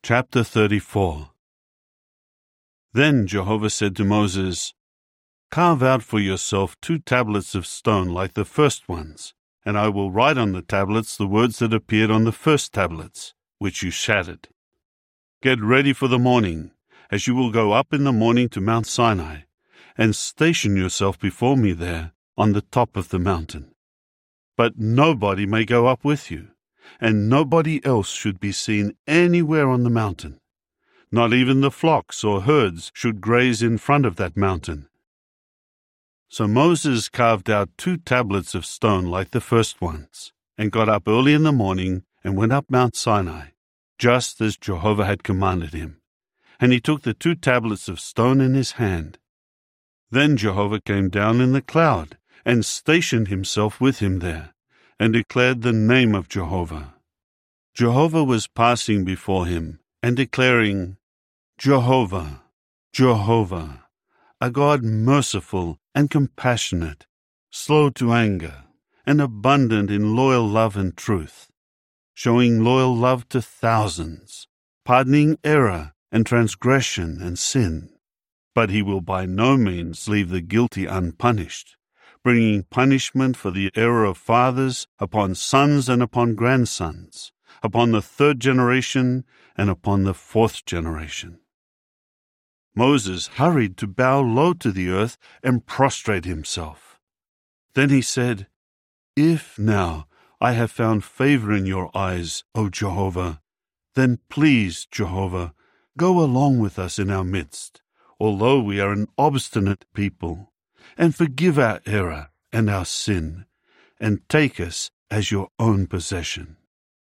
Chapter 34. Then Jehovah said to Moses, "Carve out for yourself 2 tablets of stone like the first ones, and I will write on the tablets the words that appeared on the first tablets, which you shattered. Get ready for the morning, as you will go up in the morning to Mount Sinai, and station yourself before me there on the top of the mountain. But nobody may go up with you, and nobody else should be seen anywhere on the mountain. Not even the flocks or herds should graze in front of that mountain." So Moses carved out 2 tablets of stone like the first ones, and got up early in the morning and went up Mount Sinai, just as Jehovah had commanded him. And he took the 2 tablets of stone in his hand. Then Jehovah came down in the cloud and stationed himself with him there, and declared the name of Jehovah. Jehovah was passing before him and declaring, "Jehovah, Jehovah, a God merciful and compassionate, slow to anger, and abundant in loyal love and truth, showing loyal love to thousands, pardoning error and transgression and sin. But he will by no means leave the guilty unpunished, bringing punishment for the error of fathers upon sons and upon grandsons, upon the 3rd generation and upon the 4th generation." Moses hurried to bow low to the earth and prostrate himself. Then he said, "If now I have found favor in your eyes, O Jehovah, then please, Jehovah, go along with us in our midst, although we are an obstinate people, and forgive our error and our sin, and take us as your own possession."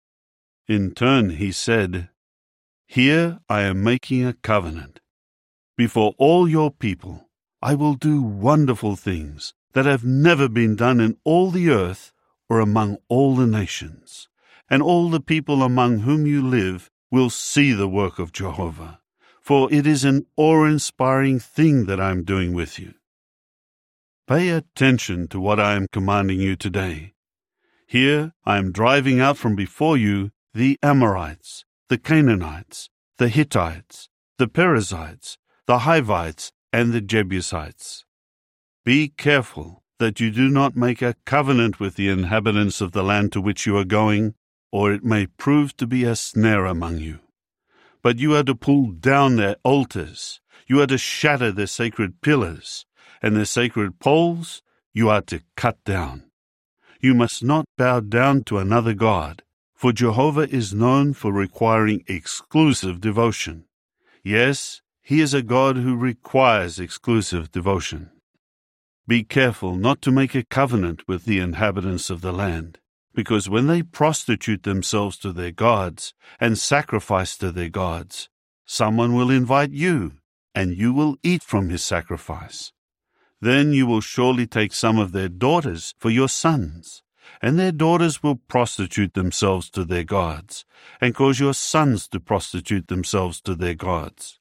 In turn he said, "Here I am making a covenant. Before all your people I will do wonderful things that have never been done in all the earth or among all the nations, and all the people among whom you live will see the work of Jehovah, for it is an awe-inspiring thing that I am doing with you. Pay attention to what I am commanding you today. Here I am driving out from before you the Amorites, the Canaanites, the Hittites, the Perizzites, the Hivites, and the Jebusites. Be careful that you do not make a covenant with the inhabitants of the land to which you are going, or it may prove to be a snare among you. But you are to pull down their altars, you are to shatter their sacred pillars, and their sacred poles you are to cut down. You must not bow down to another god, for Jehovah is known for requiring exclusive devotion. Yes, he is a God who requires exclusive devotion. Be careful not to make a covenant with the inhabitants of the land, because when they prostitute themselves to their gods and sacrifice to their gods, someone will invite you, and you will eat from his sacrifice. Then you will surely take some of their daughters for your sons, and their daughters will prostitute themselves to their gods, and cause your sons to prostitute themselves to their gods.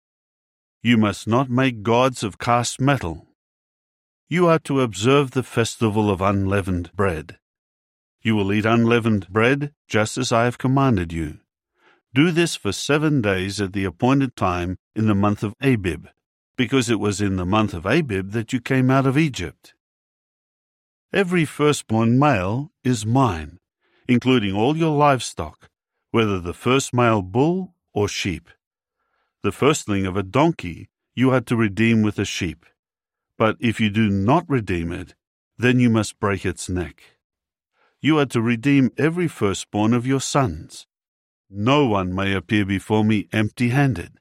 You must not make gods of cast metal. You are to observe the festival of unleavened bread. You will eat unleavened bread just as I have commanded you. Do this for 7 days at the appointed time in the month of Abib, because it was in the month of Abib that you came out of Egypt. Every firstborn male is mine, including all your livestock, whether the first male bull or sheep. The firstling of a donkey you are to redeem with a sheep, but if you do not redeem it, then you must break its neck. You are to redeem every firstborn of your sons. No one may appear before me empty-handed.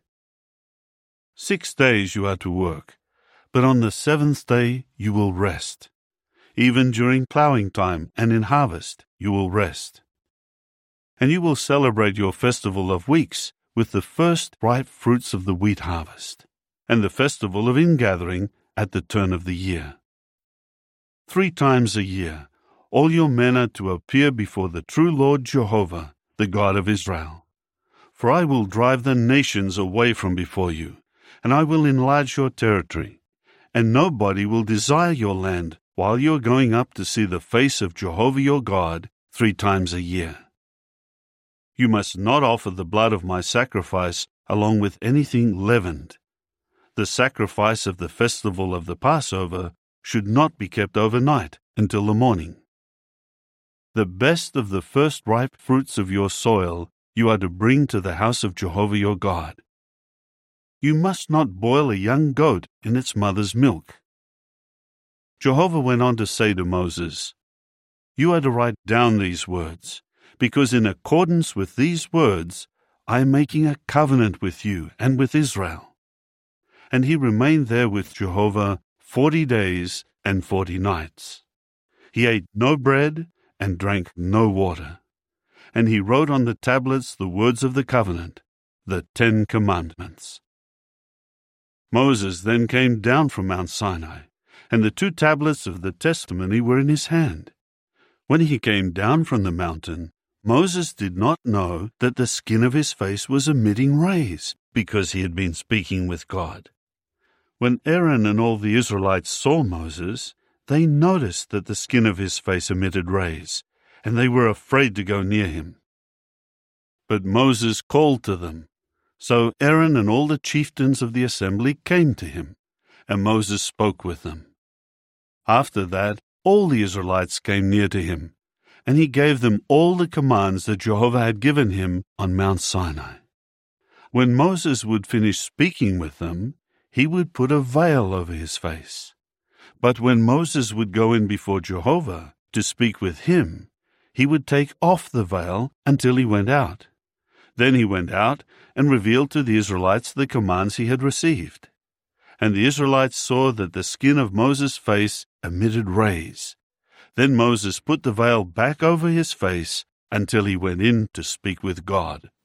6 days you are to work, but on the 7th day you will rest. Even during plowing time and in harvest you will rest. And you will celebrate your festival of weeks with the first ripe fruits of the wheat harvest, and the festival of ingathering at the turn of the year. 3 times a year all your men are to appear before the true Lord Jehovah, the God of Israel. For I will drive the nations away from before you, and I will enlarge your territory, and nobody will desire your land while you are going up to see the face of Jehovah your God 3 times a year. You must not offer the blood of my sacrifice along with anything leavened. The sacrifice of the festival of the Passover should not be kept overnight until the morning. The best of the first ripe fruits of your soil you are to bring to the house of Jehovah your God. You must not boil a young goat in its mother's milk. Jehovah went on to say to Moses, You are to write down these words, because in accordance with these words I am making a covenant with you and with Israel. And he remained there with Jehovah 40 days and 40 nights. He ate no bread and drank no water. And he wrote on the tablets the words of the covenant, the 10 Commandments. Moses then came down from Mount Sinai, and the 2 tablets of the testimony were in his hand. When he came down from the mountain, Moses did not know that the skin of his face was emitting rays, because he had been speaking with God. When Aaron and all the Israelites saw Moses, they noticed that the skin of his face emitted rays, and they were afraid to go near him. But Moses called to them. So Aaron and all the chieftains of the assembly came to him, and Moses spoke with them. After that, all the Israelites came near to him, and he gave them all the commands that Jehovah had given him on Mount Sinai. When Moses would finish speaking with them, he would put a veil over his face. But when Moses would go in before Jehovah to speak with him, he would take off the veil until he went out. Then he went out and revealed to the Israelites the commands he had received. And the Israelites saw that the skin of Moses' face emitted rays. Then Moses put the veil back over his face until he went in to speak with God.